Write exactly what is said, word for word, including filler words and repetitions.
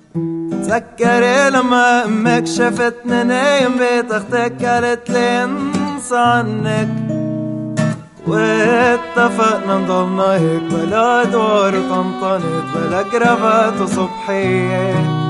تذكري لما امك شفتني نايم بيت اختك قالت لي انسى عنك، واتفقنا نضلنا هيك بلا دور وطنطنت بلا كرافات وصبحية.